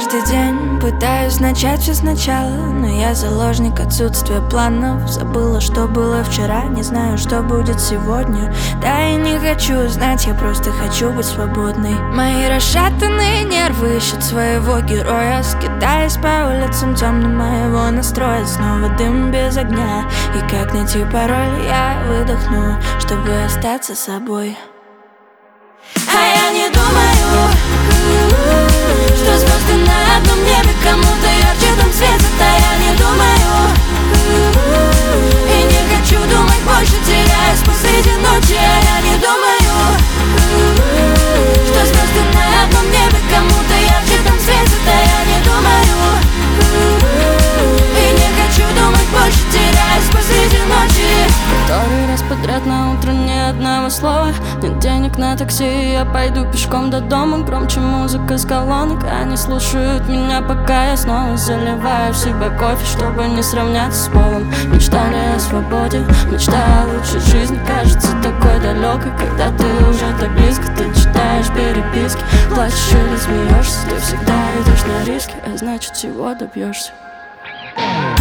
каждый день пытаюсь начать все сначала, но я заложник отсутствия планов. Забыла, что было вчера, не знаю, что будет сегодня. Да и не хочу знать, я просто хочу быть свободной. Мои расшатанные нервы ищут своего героя, скитаясь по улицам темным моего настроя. Снова дым без огня, и как найти пароль, я выдохну, чтобы остаться собой. А я не думаю, что звезды на одном небе кому-то ярче там светят. А я не думаю, и не хочу думать больше, теряюсь посреди ночи. А я не думаю, что звезды на одном небе кому-то ярче там светят. А я не думаю, и не хочу думать больше, теряюсь посреди ночи. Который раз подряд на утро ни одного слова. Нет денег на такси, я пойду пешком до дома. Громче музыка с колонок, они слушают меня, пока я снова заливаю в себя кофе, чтобы не сравняться с полом. Мечта не о свободе, мечта о лучшей жизни кажется такой далекой, когда ты уже так близко. Ты читаешь переписки, плачешь или смеешься, ты всегда идешь на риски, а значит всего добьешься.